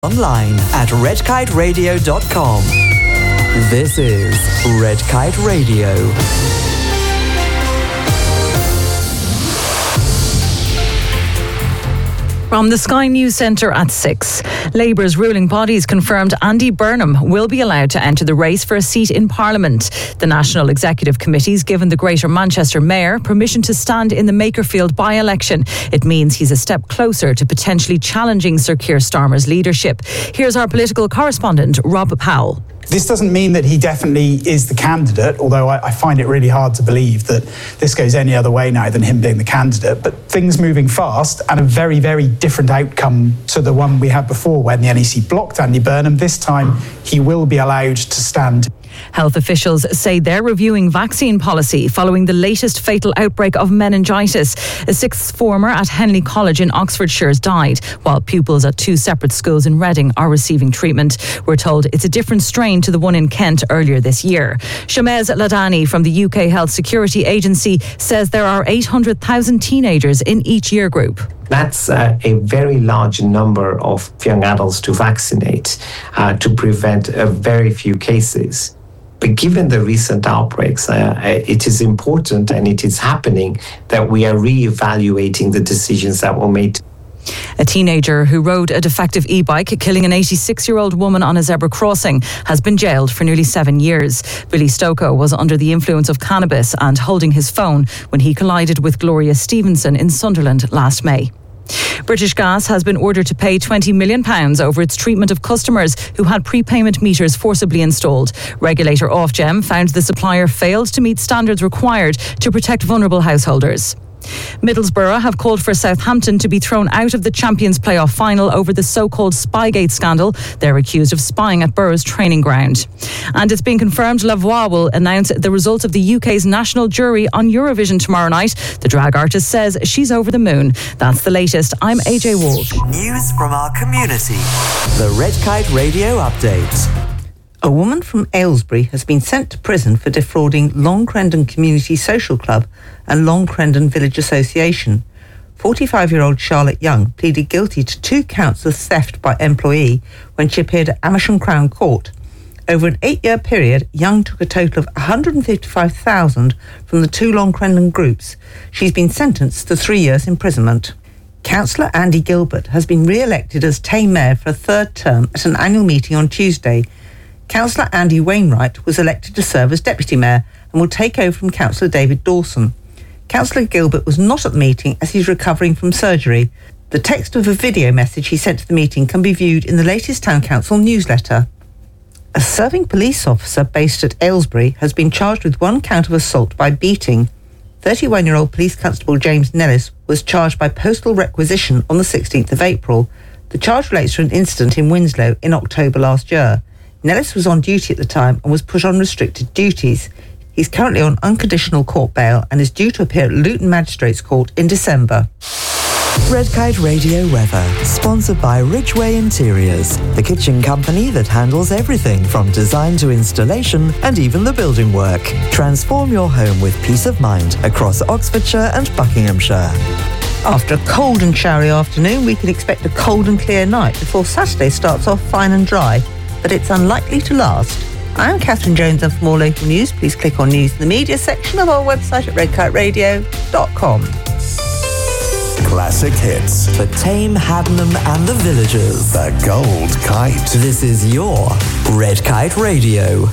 Online at redkiteradio.com. This is Red Kite Radio. From the Sky News Centre at 6. Labour's ruling bodies confirmed Andy Burnham will be allowed to enter the race for a seat in Parliament. The National Executive Committee's given the Greater Manchester Mayor permission to stand in the Makerfield by-election. It means he's a step closer to potentially challenging Sir Keir Starmer's leadership. Here's our political correspondent, Rob Powell. This doesn't mean that he definitely is the candidate, although I find it really hard to believe that this goes any other way now than him being the candidate. But things moving fast and a very, very different outcome to the one we had before when the NEC blocked Andy Burnham. This time he will be allowed to stand. Health officials say they're reviewing vaccine policy following the latest fatal outbreak of meningitis. A sixth former at Henley College in Oxfordshire has died, while pupils at two separate schools in Reading are receiving treatment. We're told it's a different strain to the one in Kent earlier this year. Shamez Ladani from the UK Health Security Agency says there are 800,000 teenagers in each year group. That's a very large number of young adults to vaccinate to prevent very few cases. But given the recent outbreaks, it is important, and it is happening, that we are re-evaluating the decisions that were made. A teenager who rode a defective e-bike, killing an 86-year-old woman on a zebra crossing, has been jailed for nearly 7 years. Billy Stokoe was under the influence of cannabis and holding his phone when he collided with Gloria Stevenson in Sunderland last May. British Gas has been ordered to pay £20 million over its treatment of customers who had prepayment meters forcibly installed. Regulator Ofgem found the supplier failed to meet standards required to protect vulnerable householders. Middlesbrough have called for Southampton to be thrown out of the Champions playoff final over the so-called Spygate scandal. They're accused of spying at Borough's training ground. And it's been confirmed La Voix will announce the result of the UK's national jury on Eurovision tomorrow night. The drag artist says she's over the moon. That's the latest. I'm AJ Walsh. News from our community. The Red Kite Radio Update. A woman from Aylesbury has been sent to prison for defrauding Long Crendon Community Social Club and Long Crendon Village Association. 45-year-old Charlotte Young pleaded guilty to 2 counts of theft by employee when she appeared at Amersham Crown Court. Over an 8-year period, Young took a total of £155,000 from the 2 Long Crendon groups. She's been sentenced to 3 years imprisonment. Councillor Andy Gilbert has been re-elected as Tame Mayor for a 3rd term at an annual meeting on Tuesday. Councillor Andy Wainwright was elected to serve as Deputy Mayor and will take over from Councillor David Dawson. Councillor Gilbert was not at the meeting as he's recovering from surgery. The text of a video message he sent to the meeting can be viewed in the latest Town Council newsletter. A serving police officer based at Aylesbury has been charged with 1 count of assault by beating. 31-year-old Police Constable James Nellis was charged by postal requisition on the 16th of April. The charge relates to an incident in Winslow in October last year. Nellis was on duty at the time and was put on restricted duties. He's currently on unconditional court bail and is due to appear at Luton Magistrates Court in December. Red Kite Radio weather, sponsored by Ridgeway Interiors, the kitchen company that handles everything from design to installation and even the building work. Transform your home with peace of mind across Oxfordshire and Buckinghamshire. After a cold and showery afternoon, we can expect a cold and clear night before Saturday starts off fine and dry, but it's unlikely to last. I'm Catherine Jones, and for more local news, please click on News in the Media section of our website at redkiteradio.com. Classic hits. The Tame, Haddenham and the Villagers. The Gold Kite. This is your Red Kite Radio.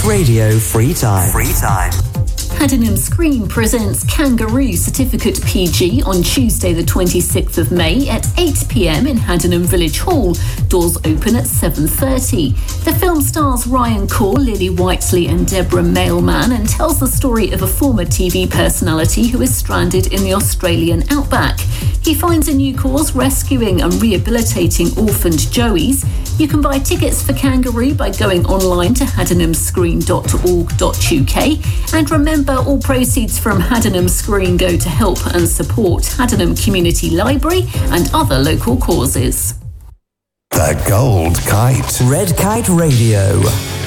Radio Free Time. Haddenham Screen presents Kangaroo Certificate PG on Tuesday the 26th of May at 8 p.m. in Haddenham Village Hall. Doors open at 7:30. The film stars Ryan Kaur, Lily Whiteley and Deborah Mailman and tells the story of a former TV personality who is stranded in the Australian outback. He finds a new cause rescuing and rehabilitating orphaned joeys. You can buy tickets for Kangaroo by going online to haddenhamscreen.org.uk. And remember, all proceeds from Haddenham Screen go to help and support Haddenham Community Library and other local causes. The Gold Kite. Red Kite Radio.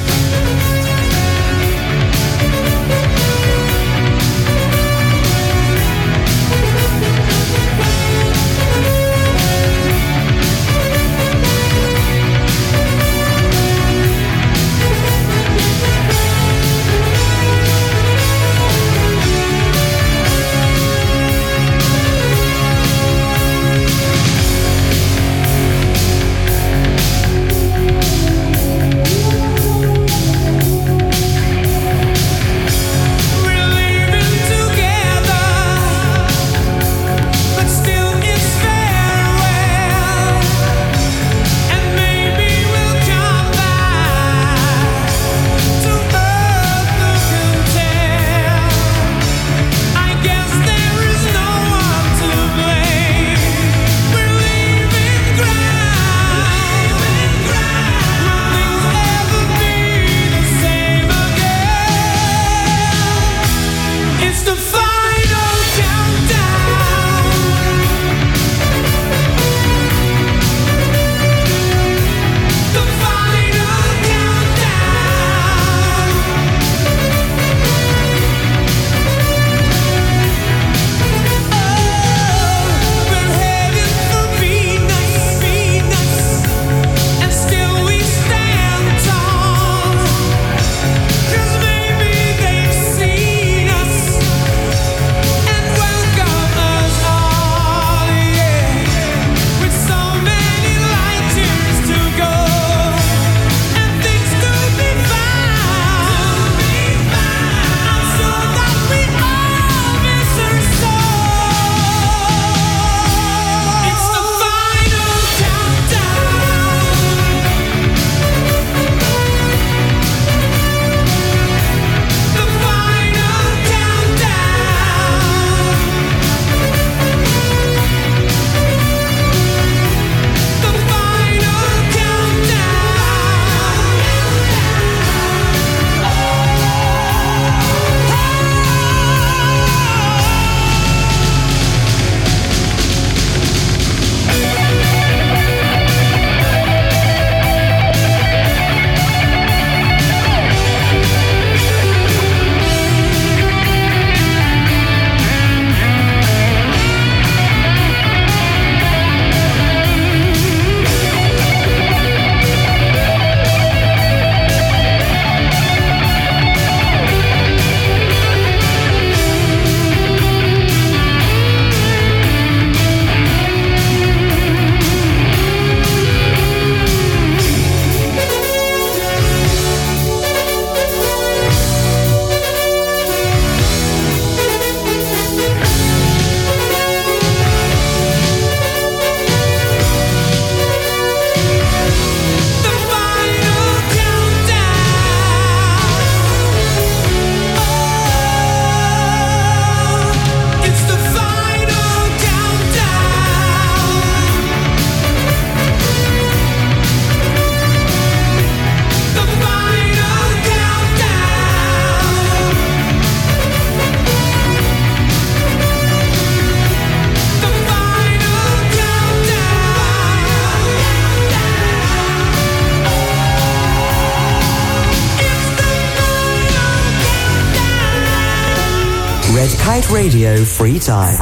Red Kite Radio Free Time.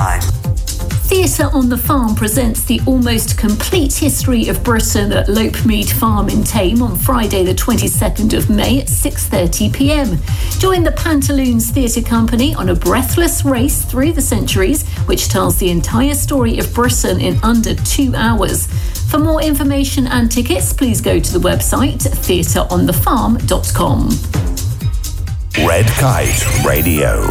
Theatre on the Farm presents the almost complete history of Britain at Lopemead Farm in Thame on Friday the 22nd of May at 6:30 p.m. Join the Pantaloons Theatre Company on a breathless race through the centuries, which tells the entire story of Britain in under 2 hours. For more information and tickets, please go to the website theatreonthefarm.com. Red Kite Radio.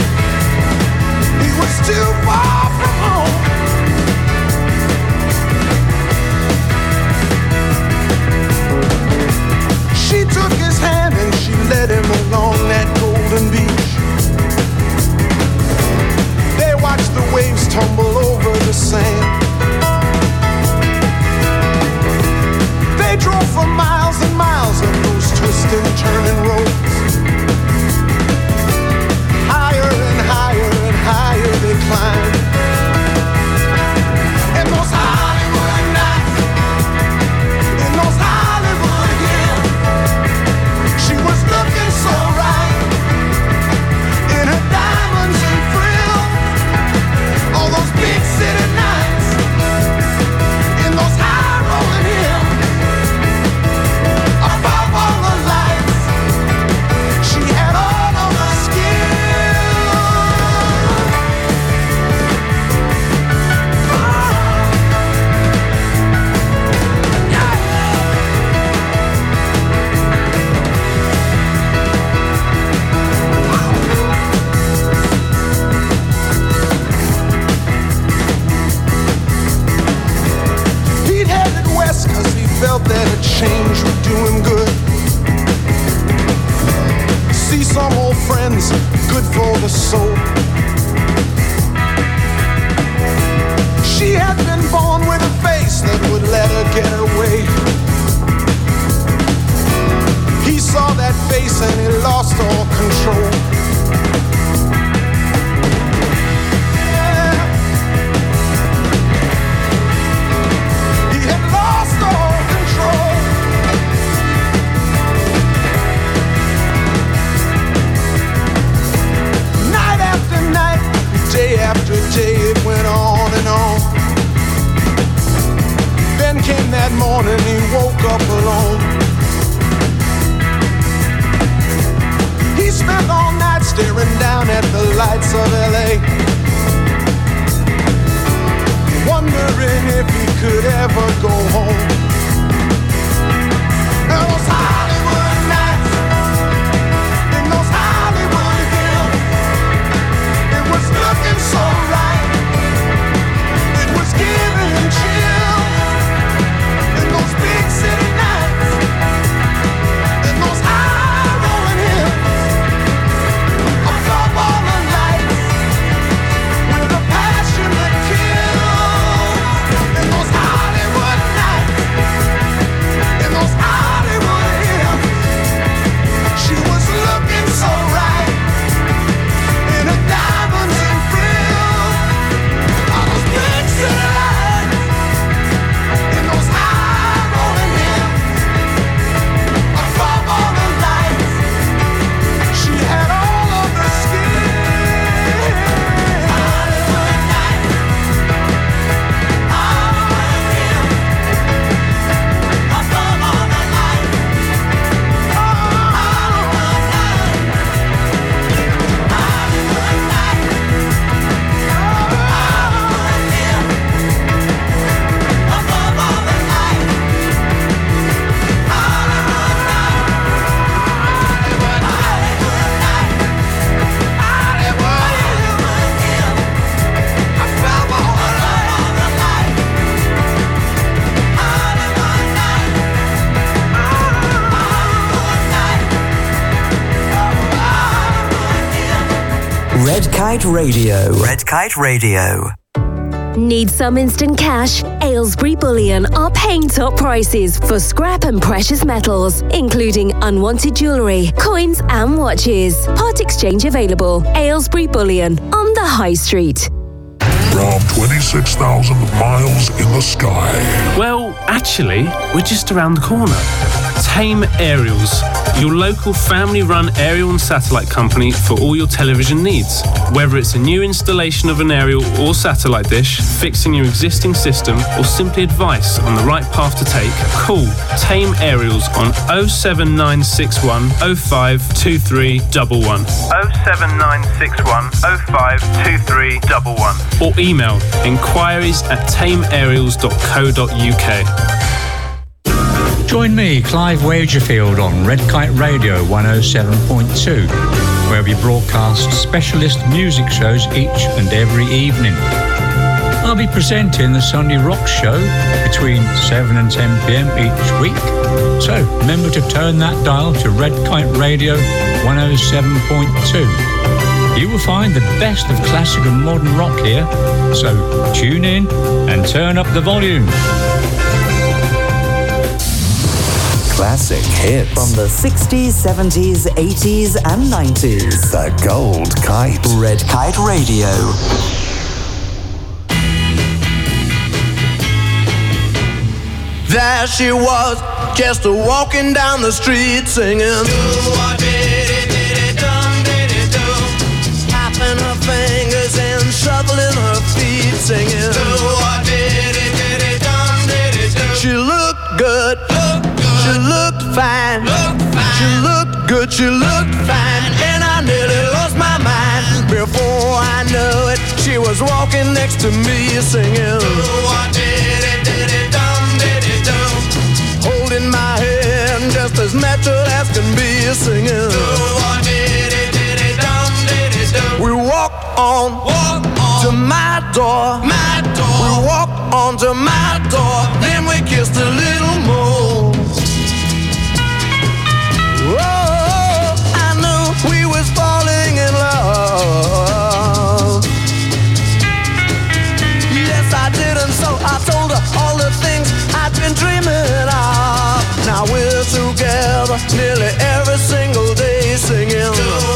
Too far from home. lights of LA, wondering if he could ever go home. And those Hollywood nights, in those Hollywood hills, it was looking so right, it was giving him chills. In those big city nights, in those high rolling hills, above all the lights, with a passion that kills. In those Hollywood nights, in those Hollywood hills, she was looking so right, in her diamonds and frills. All those big city lights, in those high rolling hills, above all the lights, she had all of the skin. Hollywood nights, Hollywood hills, above all the lights, Hollywood nights, Hollywood nights, Hollywood hills, above all the lights, Hollywood nights, Hollywood, Hollywood nights, Hollywood, Hollywood hills, above all the lights, Hollywood nights, Red Kite Radio. Red Kite Radio. Need some instant cash? Aylesbury Bullion are paying top prices for scrap and precious metals, including unwanted jewellery, coins and watches. Part exchange available. Aylesbury Bullion on the High Street. From 26,000 miles in the sky. Well, actually, we're just around the corner. Tame Aerials, your local family-run aerial and satellite company for all your television needs. Whether it's a new installation of an aerial or satellite dish, fixing your existing system, or simply advice on the right path to take, call Tame Aerials on 07961 052311. 07961 052311. Or email inquiries@tameaerials.co.uk. Join me, Clive Wagerfield, on Red Kite Radio 107.2, where we broadcast specialist music shows each and every evening. I'll be presenting the Sunday Rock Show between 7 and 10 p.m. each week. So remember to turn that dial to Red Kite Radio 107.2. You will find the best of classic and modern rock here. So tune in and turn up the volume. Classic hits from the 60s, 70s, 80s and 90s. The Gold Kite. Red Kite Radio. There she was, just walking down the street singing. Tapping her fingers and shuffling her feet singing. She looked good. She looked fine. She looked good. She looked fine. And I nearly lost my mind. Before I knew it, she was walking next to me singing. Holding my hand just as natural as can be singing. We walked on to my door. We walked on to my door. Then we kissed a little more. Oh, I knew we was falling in love. Yes, I did, and so I told her all the things I'd been dreaming of. Now we're together nearly every single day singing.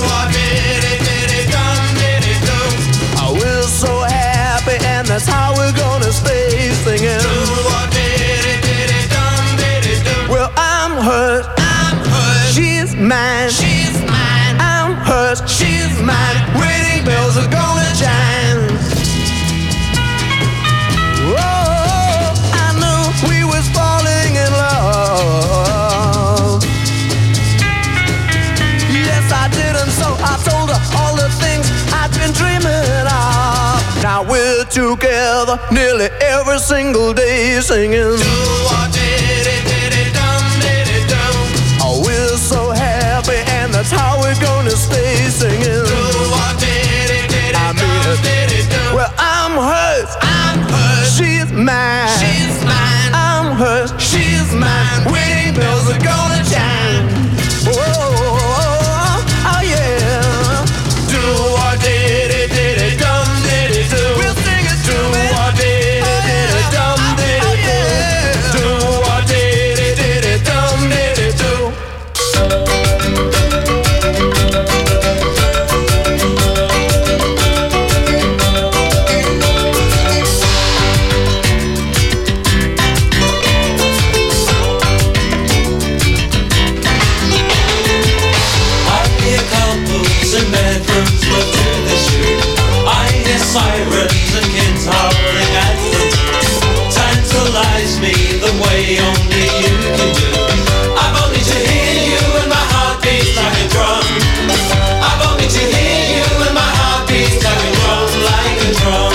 We're so happy, and that's how we're gonna stay singing. Well, I'm hers. She's mine. I'm hers. She's mine. Wedding bells are gonna chime. Oh, I knew we was falling in love. Yes, I did, and so I told her all the things I'd been together nearly every single day singing. Oh, we're so happy and that's how we're gonna stay singing. I mean, well, I'm hers, she's mine, I'm hers, she's mine. Wedding bells are gonna chime. Oh yeah. Do or diddy dum diddy do. We'll sing it. Do or diddy dum diddy do. Do or diddy dum diddy do. Sirens and kids howling at them tantalize me the way only you can do. I've only to hear you and my heart beats like a drum. I've only to hear you and my heart beats like a drum, like a drum.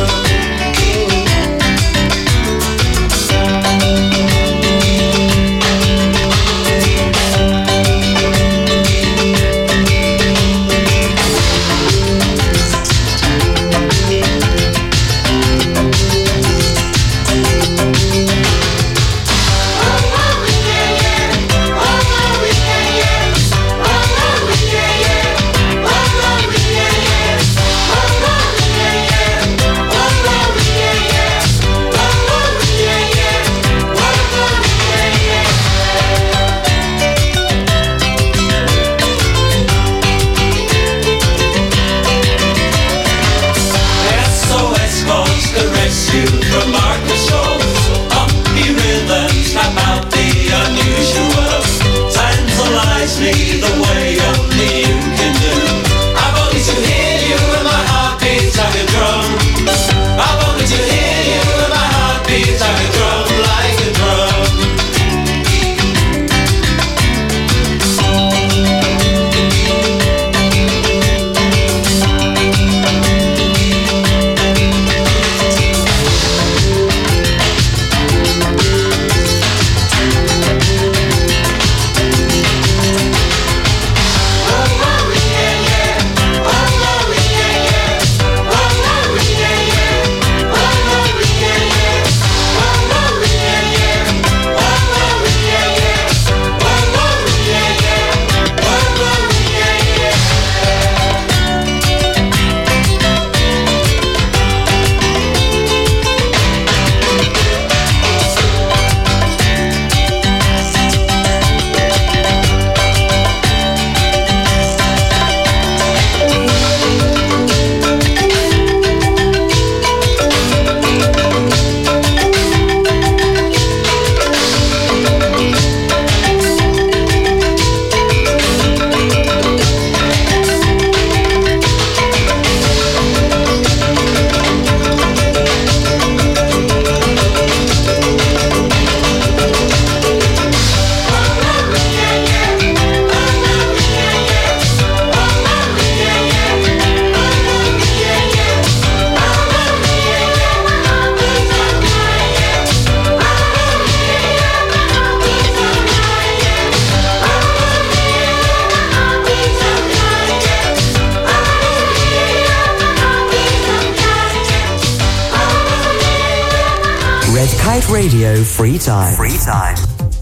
Radio Free Time. Free Time.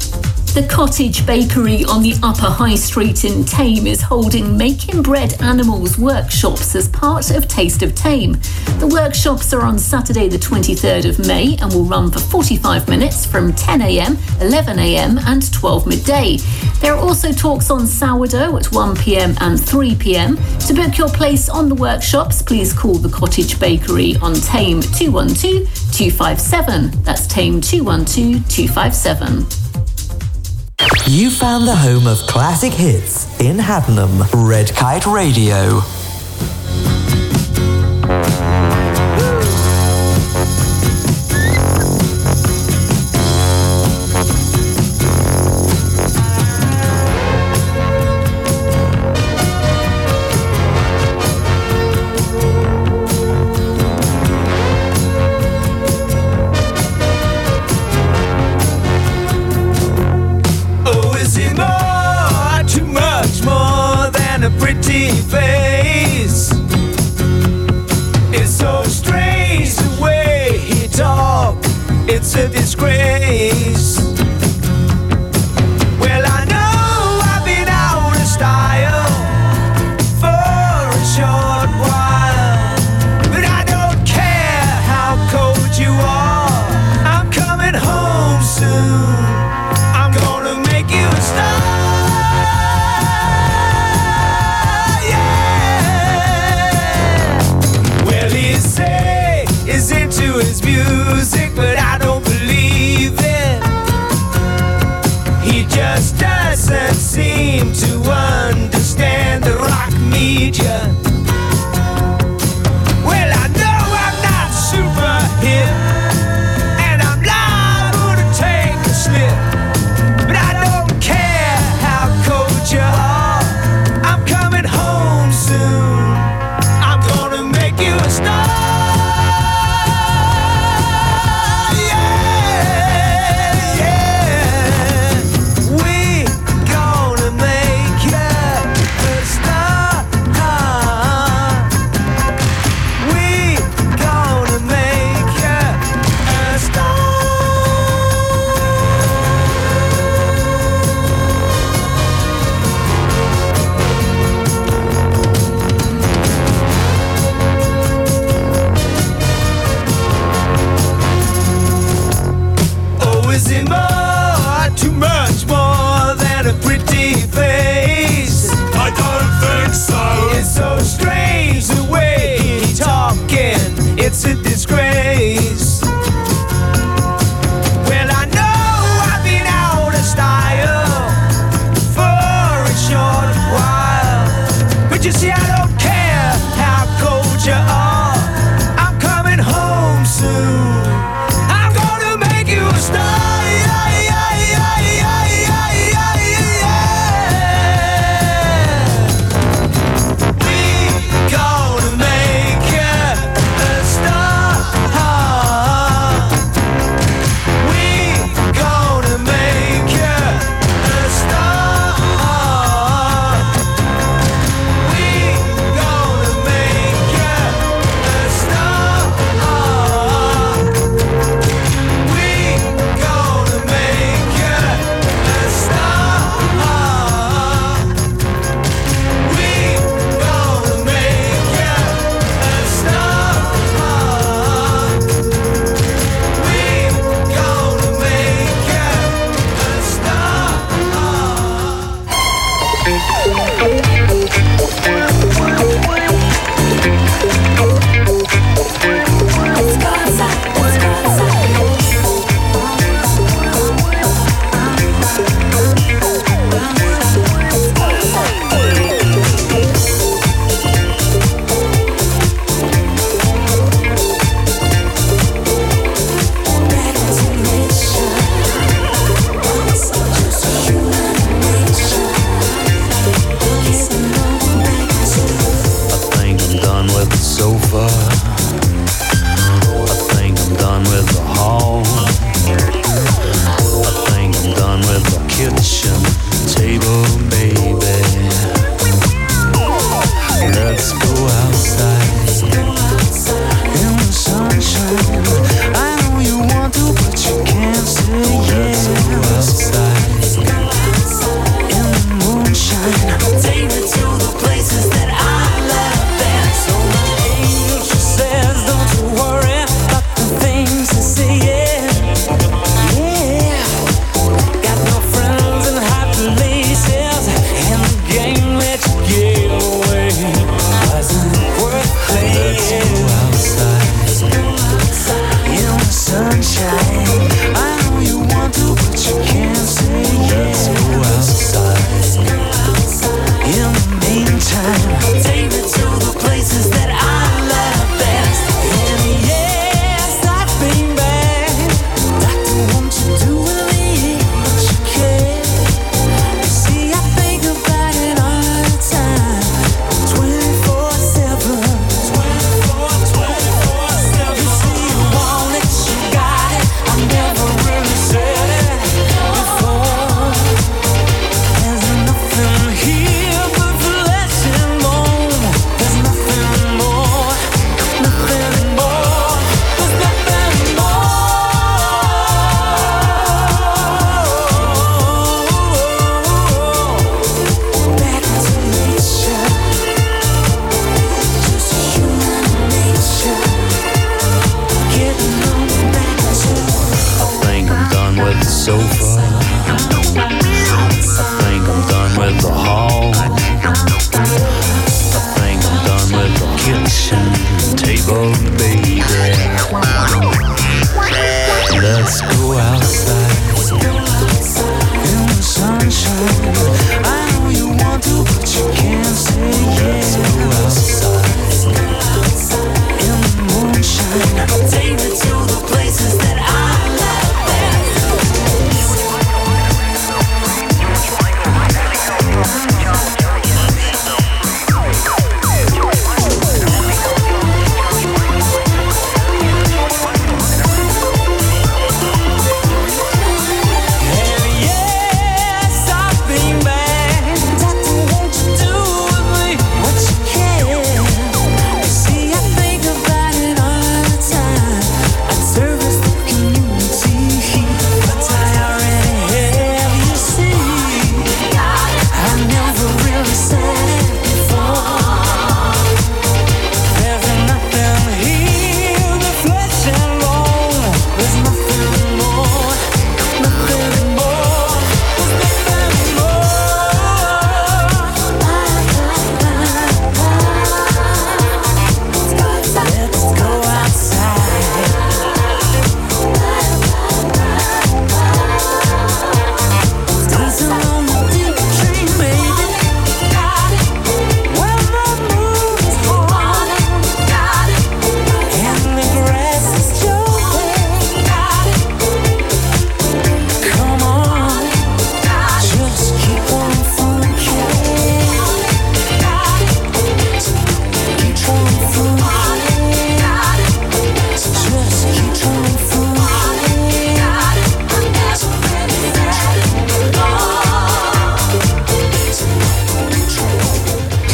The Cottage Bakery on the Upper High Street in Thame is holding Making Bread Animals workshops as part of Taste of Thame. The workshops are on Saturday the 23rd of May and will run for 45 minutes from 10 a.m, 11 a.m. and 12 midday. There are also talks on sourdough at 1 p.m. and 3 p.m. To book your place on the workshops, please call the Cottage Bakery on Thame 212-257. That's Thame 212-257. You found the home of classic hits in Haddenham. Red Kite Radio. too much more than a pretty face. It's so strange the way he talks, it's a disgrace. Well, I know I've been out of style for a short while, but I don't care how cold you are. I'm coming home soon. I'm gonna make you a star. Is into his music, but I don't believe it. He just doesn't seem to understand the rock media. Well, I know I'm not super hip, and I'm liable to take a slip, but I don't care how cold you are. I'm coming home soon. I'm gonna make you a star. Is it more, too much more than a pretty face? I don't think so. It's so strange the way he's talking, it's a disgrace. Well, I know I've been out of style for a short while, but you see, I don't care how cold you are. I'm coming home soon. I'm gonna make you a star.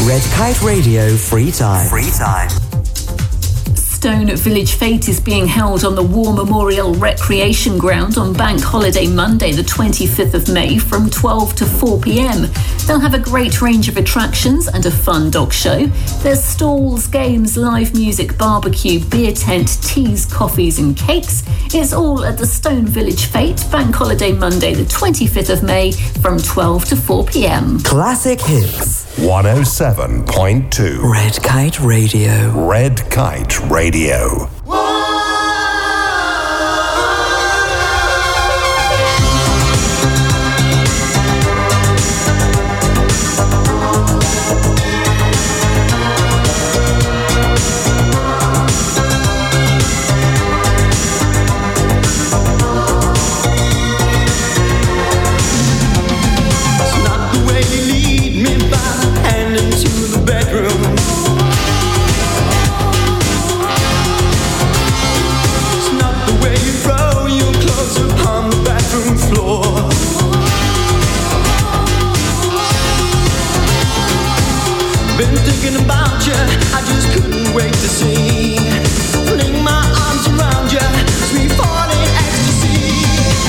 Red Kite Radio Free Time. Free Time. Stone Village Fete is being held on the War Memorial Recreation Ground on Bank Holiday Monday, the 25th of May, from 12 to 4 p.m. They'll have a great range of attractions and a fun dog show. There's stalls, games, live music, barbecue, beer tent, teas, coffees and cakes. It's all at the Stone Village Fete, Bank Holiday Monday, the 25th of May, from 12 to 4 p.m. Classic hits. 107.2 Red Kite Radio. Red Kite Radio. Been thinking about you, I just couldn't wait to see. Fling my arms around you, sweet falling ecstasy.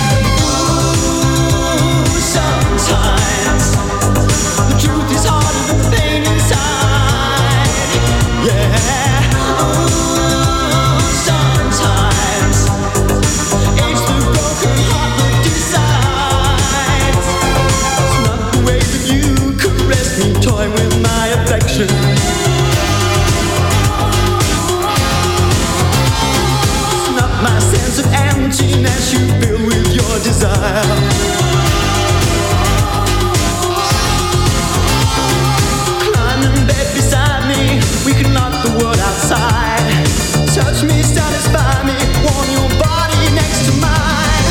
Ooh, sometimes the truth is harder than the pain inside. Yeah. Ooh, sometimes it's the broken heart that decides. It's not the way that you caress me, toy with my affection. It's not my sense of emptiness you fill with your desire. Climb in bed beside me, we can lock the world outside. Touch me, satisfy me, warm your body next to mine.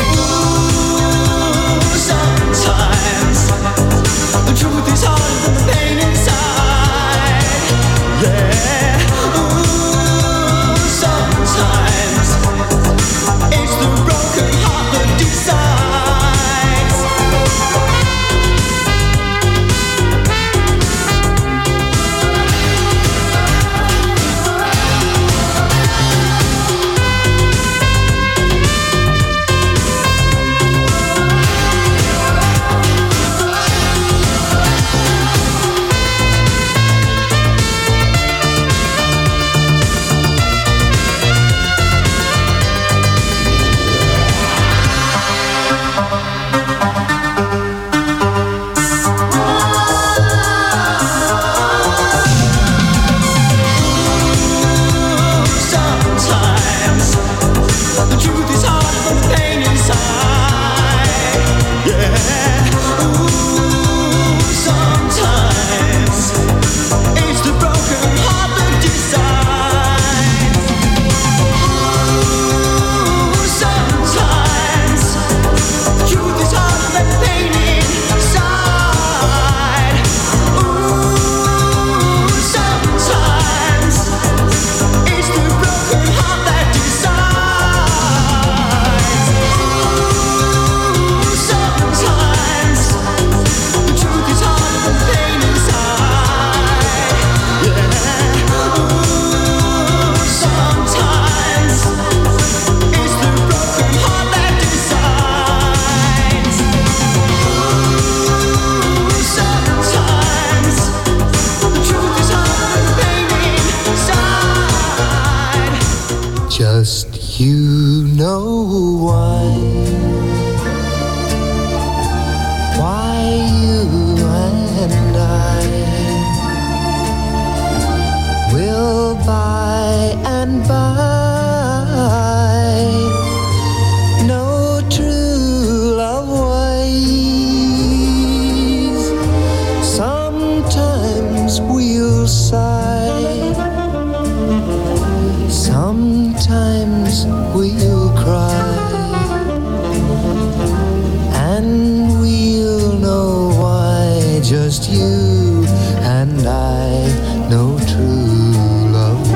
Ooh, sometimes the truth is harder than the pain inside. Yeah. Ooh, sometimes it's the broken heart that decides. Sometimes the truth is harder than the pain inside. Yeah. Ooh, sometimes it's the broken heart that decides. Ooh, sometimes the truth is harder than the pain inside. Ooh, sometimes it's the broken heart that decides. Ooh, sometimes the truth is harder than the pain inside. Yeah. Ooh, sometimes it's the broken heart that decides. Ooh, sometimes the truth is harder than the pain inside. Just you know why you and I will by and by know true love ways. Sometimes we'll sigh, sometimes we'll cry, and we'll know why just you and I know true love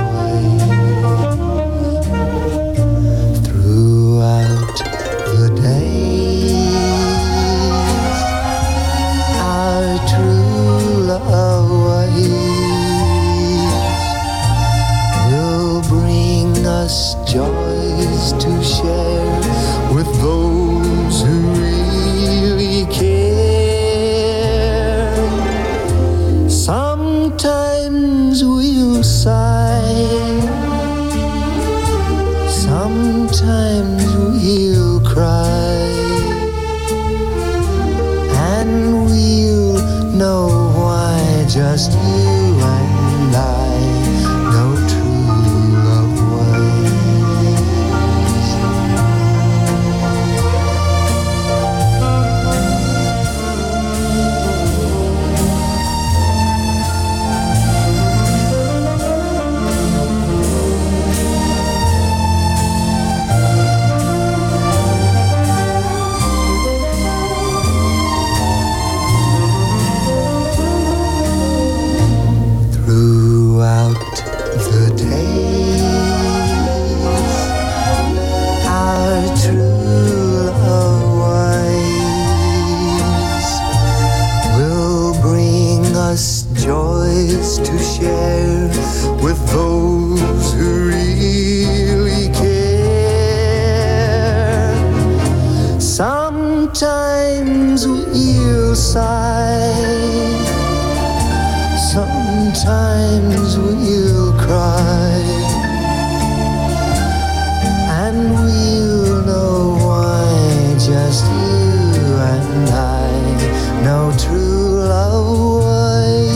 ways. Throughout the days, our true love ways just you and I know true love ways. Throughout the days, our true love ways will bring us joys to share with those who really care. Sometimes we'll sigh, sometimes we'll cry, and we'll know why just you and I know true love ways.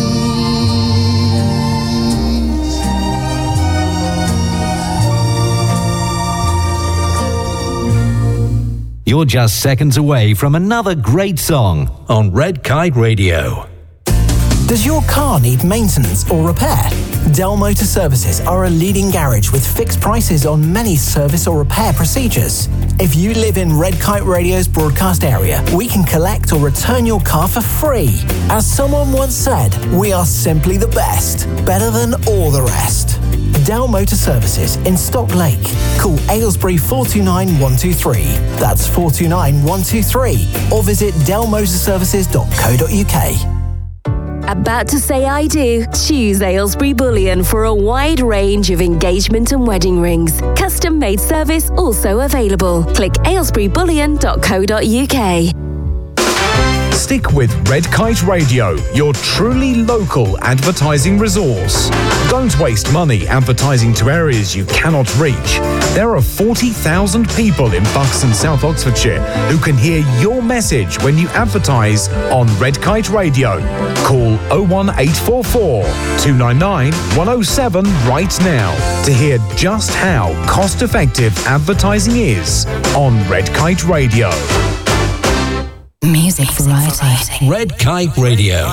You're just seconds away from another great song on Red Kite Radio. Does your car need maintenance or repair? Dell Motor Services are a leading garage with fixed prices on many service or repair procedures. If you live in Red Kite Radio's broadcast area, we can collect or return your car for free. As someone once said, we are simply the best, better than all the rest. Dell Motor Services in Stock Lake. Call Aylesbury 429 123. That's 429 123. Or visit dellmotorservices.co.uk. About to say I do? Choose Aylesbury Bullion for a wide range of engagement and wedding rings. Custom-made service also available. Click aylesburybullion.co.uk. Stick with Red Kite Radio, your truly local advertising resource. Don't waste money advertising to areas you cannot reach. There are 40,000 people in Bucks and South Oxfordshire who can hear your message when you advertise on Red Kite Radio. Call 01844 299 107 right now to hear just how cost-effective advertising is on Red Kite Radio. Music variety. Red Kite Radio.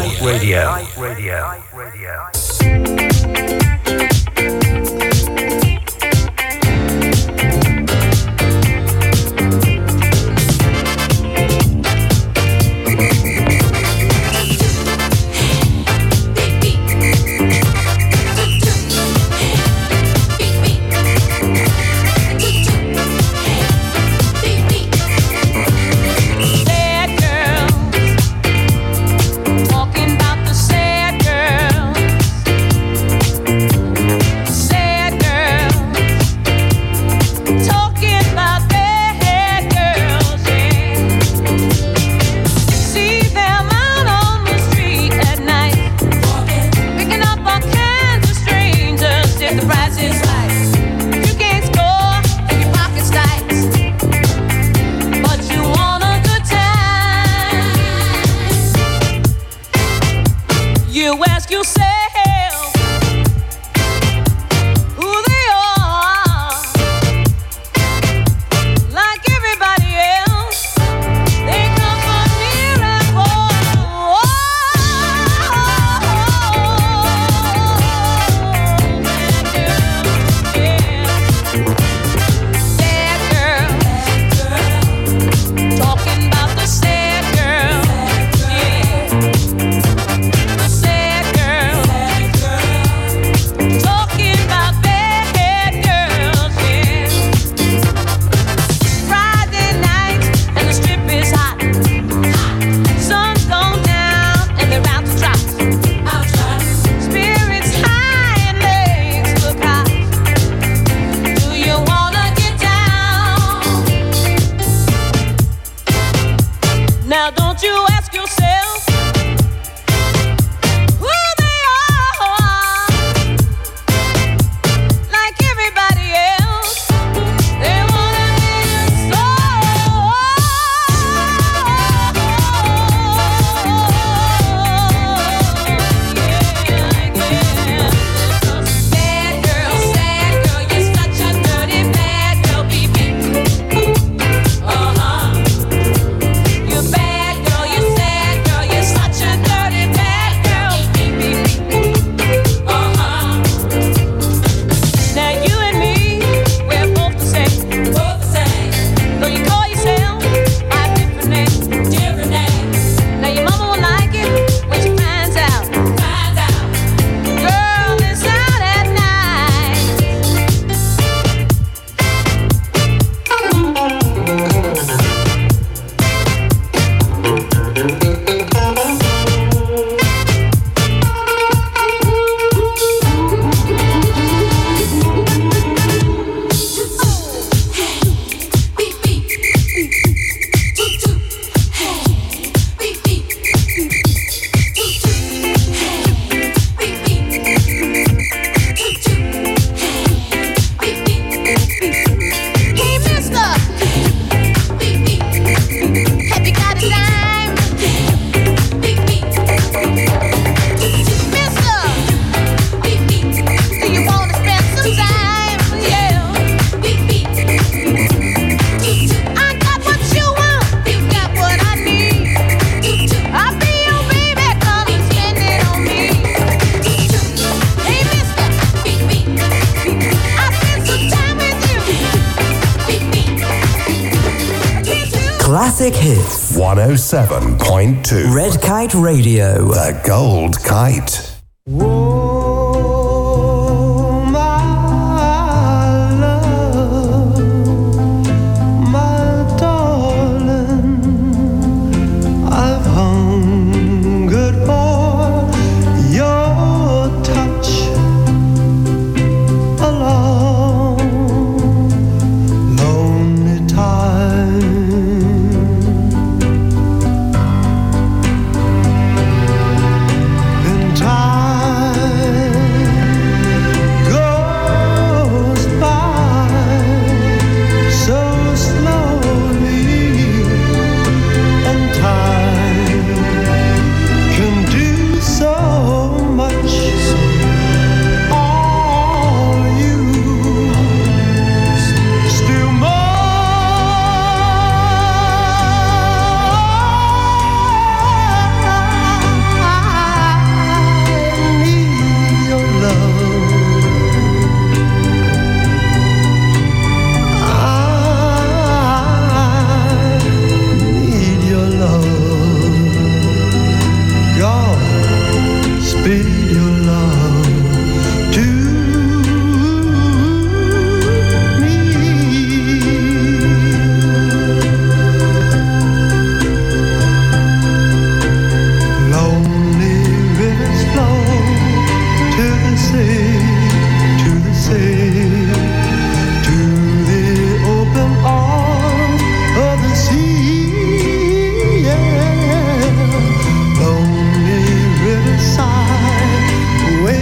classic hits. 107.2 Red Kite Radio. The Gold Kite. Way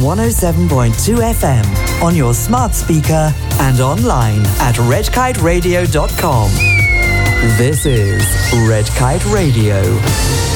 107.2 FM on your smart speaker and online at redkiteradio.com. This is Red Kite Radio.